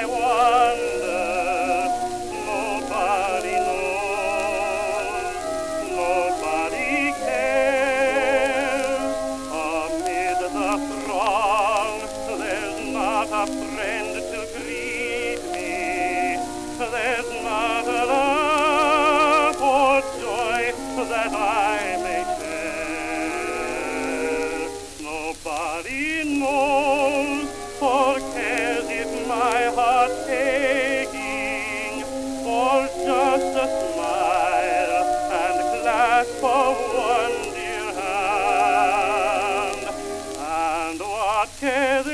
I wonder, nobody knows, nobody cares. Amid the throng, there's not a friend to greet me, there's not a laugh or joy that I may share. Nobody knows or cares if my heart's aching, for just a smile and clasp of one dear hand. And what cares